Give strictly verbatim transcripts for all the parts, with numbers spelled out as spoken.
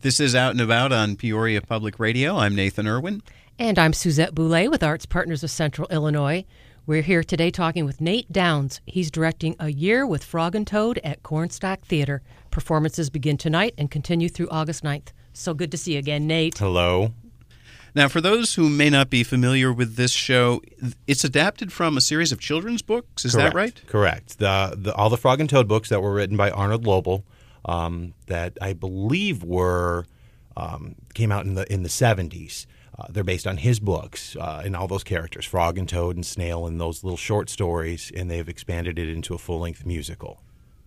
This is Out and About on Peoria Public Radio. I'm Nathan Irwin. And I'm Suzette Boulay with Arts Partners of Central Illinois. We're here today talking with Nate Downs. He's directing A Year with Frog and Toad at Cornstalk Theater. Performances begin tonight and continue through August ninth. So good to see you again, Nate. Hello. Now, for those who may not be familiar with this show, it's adapted from a series of children's books. Is Correct. that right? Correct. The, the all the Frog and Toad books that were written by Arnold Lobel, um, that I believe were um, came out in the in the seventies. Uh, they're based on his books uh, and all those characters, Frog and Toad and Snail, and those little short stories, and they've expanded it into a full-length musical.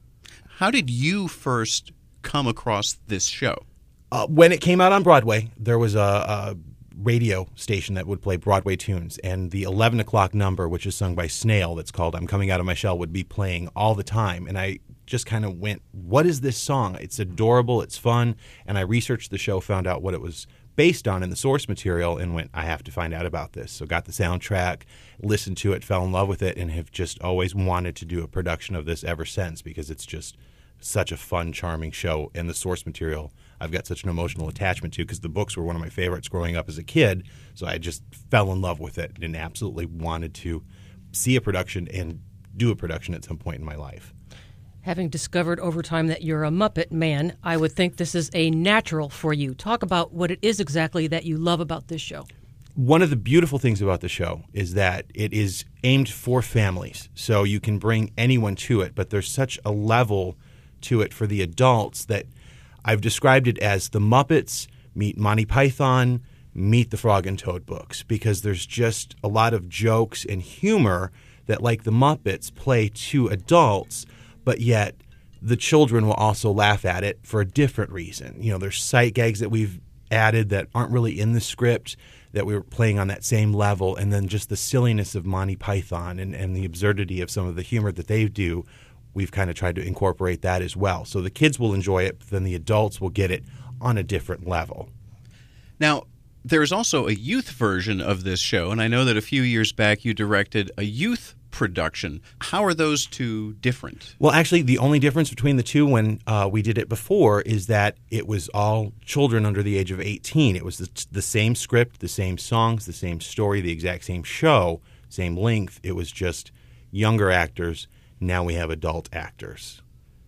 How did you first come across this show? Uh, when it came out on Broadway, there was a, a radio station that would play Broadway tunes, and the eleven o'clock number, which is sung by Snail, that's called I'm Coming Out of My Shell, would be playing all the time. And I just kind of went, what is this song? It's adorable, it's fun, and I researched the show, found out what it was based on in the source material, and went, I have to find out about this. So got the soundtrack, listened to it, fell in love with it, and have just always wanted to do a production of this ever since, because it's just such a fun, charming show. And the source material I've got such an emotional attachment to, because the books were one of my favorites growing up as a kid. So I just fell in love with it and absolutely wanted to see a production and do a production at some point in my life. Having discovered over time that you're a Muppet man, I would think this is a natural for you. Talk about what it is exactly that you love about this show. One of the beautiful things about the show is that it is aimed for families, so you can bring anyone to it, but there's such a level to it for the adults that I've described it as the Muppets meet Monty Python, meet the Frog and Toad books, because there's just a lot of jokes and humor that, like the Muppets, play to adults, but yet the children will also laugh at it for a different reason. You know, there's sight gags that we've added that aren't really in the script that we were playing on that same level, and then just the silliness of Monty Python and, and the absurdity of some of the humor that they do, we've kind of tried to incorporate that as well. So the kids will enjoy it, but then the adults will get it on a different level. Now, there's also a youth version of this show, and I know that a few years back you directed a youth production. How are those two different? Well, actually, the only difference between the two when uh, we did it before is that it was all children under the age of eighteen. It was the, the same script, the same songs, the same story, the exact same show, same length. It was just younger actors. Now we have adult actors.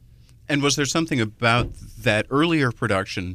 And was there something about that earlier production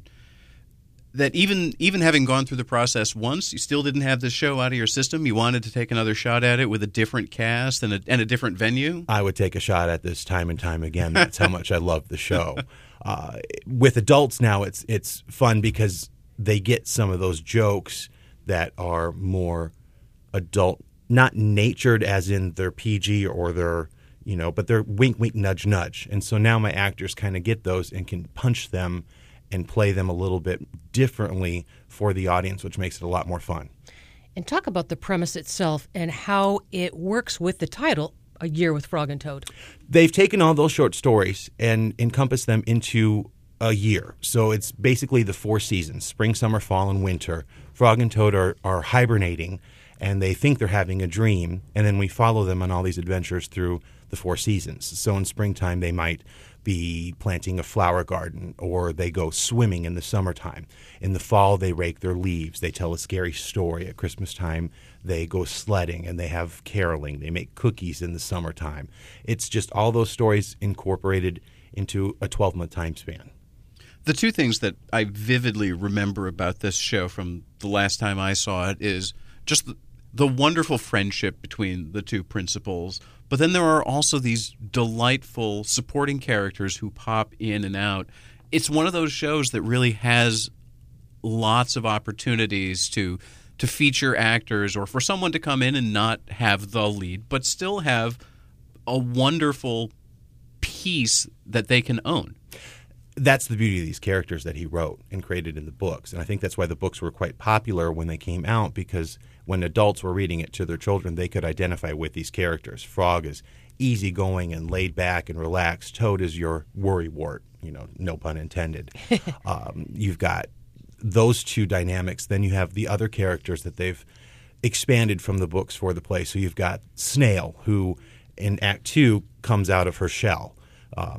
that even even having gone through the process once, you still didn't have this show out of your system? You wanted to take another shot at it with a different cast and a, and a different venue? I would take a shot at this time and time again. That's how much I love the show. Uh, with adults now, it's it's fun because they get some of those jokes that are more adult, not natured as in they're P G or they're, you know, but they're wink, wink, nudge, nudge. And so now my actors kind of get those and can punch them and play them a little bit differently for the audience, which makes it a lot more fun. And talk about the premise itself and how it works with the title, A Year with Frog and Toad. They've taken all those short stories and encompassed them into a year. So it's basically the four seasons, spring, summer, fall, and winter. Frog and Toad are, are hibernating, and they think they're having a dream, and then we follow them on all these adventures through the four seasons. So in springtime, they might be planting a flower garden, or they go swimming in the summertime. In the fall, they rake their leaves. They tell a scary story. At Christmas time, they go sledding, and they have caroling. They make cookies in the summertime. It's just all those stories incorporated into a twelve-month time span. The two things that I vividly remember about this show from the last time I saw it is just the, the wonderful friendship between the two principals. But then there are also these delightful supporting characters who pop in and out. It's one of those shows that really has lots of opportunities to to feature actors, or for someone to come in and not have the lead, but still have a wonderful piece that they can own. That's the beauty of these characters that he wrote and created in the books. And I think that's why the books were quite popular when they came out, because when adults were reading it to their children, they could identify with these characters. Frog is easygoing and laid back and relaxed. Toad is your worrywart, you know, no pun intended. um, you've got those two dynamics. Then you have the other characters that they've expanded from the books for the play. So you've got Snail, who in Act Two comes out of her shell. Um,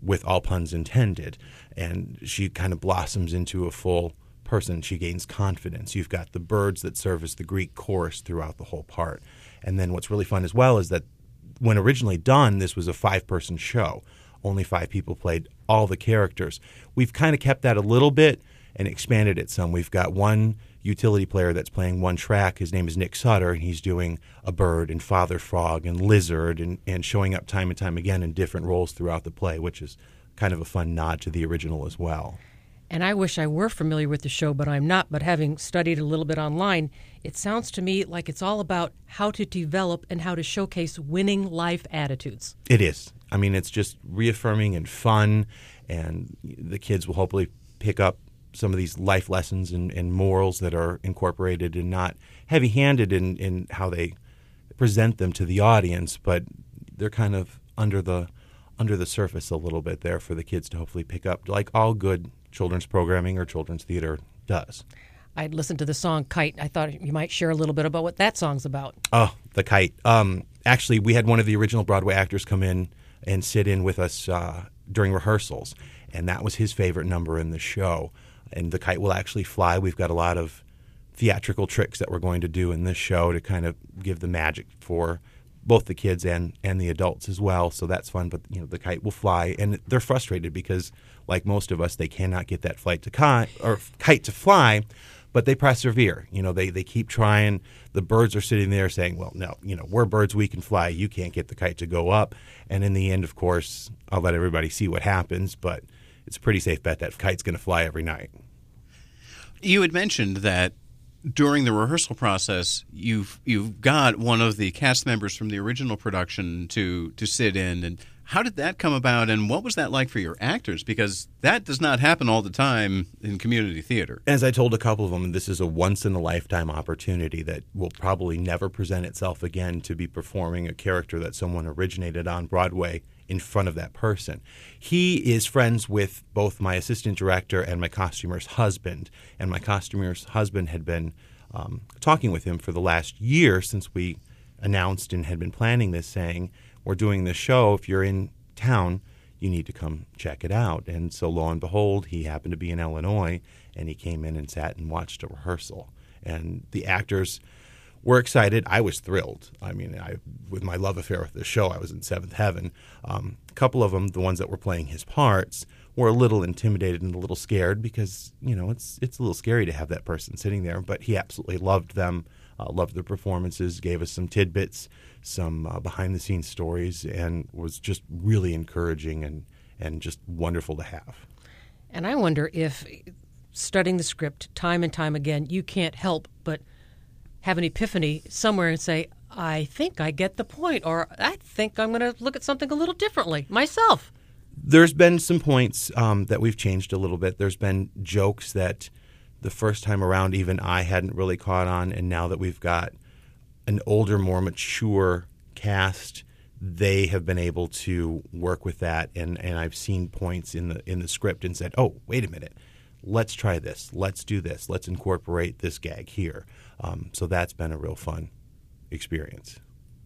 with all puns intended. And she kind of blossoms into a full person. She gains confidence. You've got the birds that serve as the Greek chorus throughout the whole part. And then what's really fun as well is that when originally done, this was a five-person show. Only five people played all the characters. We've kind of kept that a little bit and expanded it some. We've got one utility player that's playing one track. His name is Nick Sutter, and he's doing a bird and Father Frog and Lizard and, and showing up time and time again in different roles throughout the play, which is kind of a fun nod to the original as well. And I wish I were familiar with the show, but I'm not. But having studied a little bit online, it sounds to me like it's all about how to develop and how to showcase winning life attitudes. It is. I mean, it's just reaffirming and fun, and the kids will hopefully pick up some of these life lessons and, and morals that are incorporated and not heavy-handed in, in how they present them to the audience, but they're kind of under the under the surface a little bit there for the kids to hopefully pick up, like all good children's programming or children's theater does. I'd listened to the song Kite. I thought you might share a little bit about what that song's about. Oh, the Kite. Um, actually, we had one of the original Broadway actors come in and sit in with us uh, during rehearsals, and that was his favorite number in the show. And the kite will actually fly. We've got a lot of theatrical tricks that we're going to do in this show to kind of give the magic for both the kids and, and the adults as well. So that's fun. But you know, the kite will fly, and they're frustrated because, like most of us, they cannot get that flight to kite or kite to fly, but they persevere. You know, they they keep trying. The birds are sitting there saying, "Well, no, you know, we're birds. We can fly. You can't get the kite to go up." And in the end, of course, I'll let everybody see what happens, but it's a pretty safe bet that kite's going to fly every night. You had mentioned that during the rehearsal process, you've you've got one of the cast members from the original production to to sit in. And how did that come about, and what was that like for your actors? Because that does not happen all the time in community theater. As I told a couple of them, this is a once-in-a-lifetime opportunity that will probably never present itself again, to be performing a character that someone originated on Broadway in front of that person. He is friends with both my assistant director and my costumer's husband, and my costumer's husband had been um, talking with him for the last year since we announced and had been planning this, saying, we're doing this show. If you're in town, you need to come check it out. And so lo and behold, he happened to be in Illinois, and he came in and sat and watched a rehearsal. And the actors were excited. I was thrilled. I mean, I, with my love affair with the show, I was in seventh heaven. Um, a couple of them, the ones that were playing his parts, were a little intimidated and a little scared because, you know, it's it's a little scary to have that person sitting there. But he absolutely loved them, uh, loved their performances, gave us some tidbits, some uh, behind-the-scenes stories, and was just really encouraging and, and just wonderful to have. And I wonder if, studying the script time and time again, you can't help but have an epiphany somewhere and say, I think I get the point, or I think I'm going to look at something a little differently myself. There's been some points um, that we've changed a little bit. There's been jokes that the first time around even I hadn't really caught on, and now that we've got an older, more mature cast, they have been able to work with that, and, and I've seen points in the in the script and said, oh, wait a minute, let's try this, let's do this, let's incorporate this gag here. Um, so that's been a real fun experience.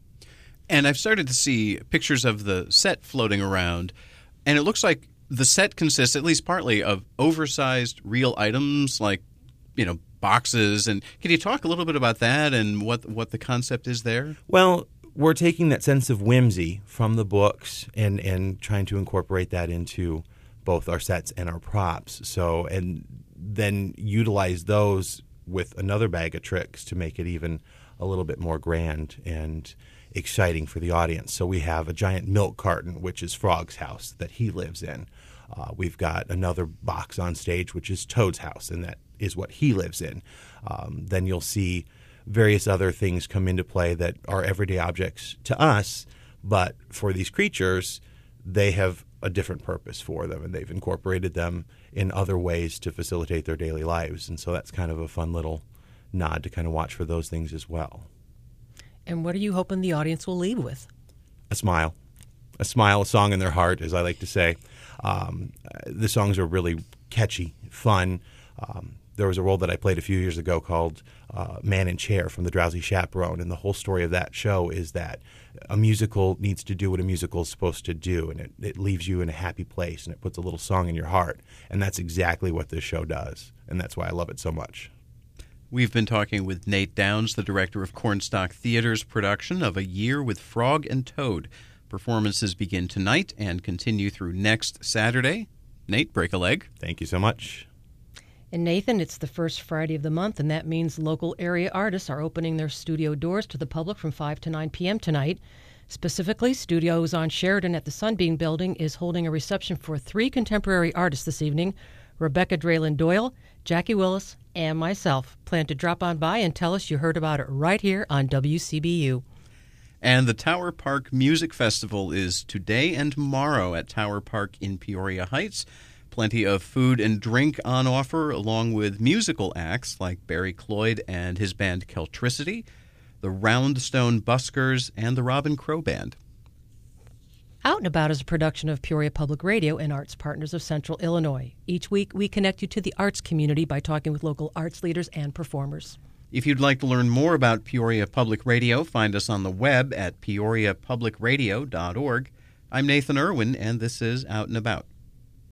And I've started to see pictures of the set floating around, and it looks like the set consists, at least partly, of oversized real items like, you know, boxes. And can you talk a little bit about that and what what the concept is there? Well, we're taking that sense of whimsy from the books and, and trying to incorporate that into both our sets and our props. So, and then utilize those with another bag of tricks to make it even a little bit more grand and exciting for the audience. So we have a giant milk carton, which is Frog's house that he lives in. Uh, we've got another box on stage, which is Toad's house, and that is what he lives in. Um, then you'll see various other things come into play that are everyday objects to us, but for these creatures, they have a different purpose for them, and they've incorporated them in other ways to facilitate their daily lives. And so that's kind of a fun little nod to kind of watch for those things as well. And what are you hoping the audience will leave with? A smile. A smile, a song in their heart, as I like to say. Um, the songs are really catchy, fun. Um, there was a role that I played a few years ago called uh, Man in Chair from The Drowsy Chaperone, and the whole story of that show is that a musical needs to do what a musical is supposed to do, and it, it leaves you in a happy place, and it puts a little song in your heart, and that's exactly what this show does, and that's why I love it so much. We've been talking with Nate Downs, the director of Cornstalk Theater's production of A Year with Frog and Toad. Performances begin tonight and continue through next Saturday. Nate, break a leg. Thank you so much. And Nathan, it's the first Friday of the month, and that means local area artists are opening their studio doors to the public from five to nine p.m. tonight. Specifically, Studios on Sheridan at the Sunbeam Building is holding a reception for three contemporary artists this evening. Rebecca Draylen Doyle, Jackie Willis, and myself plan to drop on by and tell us you heard about it right here on W C B U. And the Tower Park Music Festival is today and tomorrow at Tower Park in Peoria Heights. Plenty of food and drink on offer, along with musical acts like Barry Cloyd and his band Keltricity, the Roundstone Buskers, and the Robin Crow Band. Out and About is a production of Peoria Public Radio and Arts Partners of Central Illinois. Each week, we connect you to the arts community by talking with local arts leaders and performers. If you'd like to learn more about Peoria Public Radio, find us on the web at peoria public radio dot org. I'm Nathan Irwin, and this is Out and About.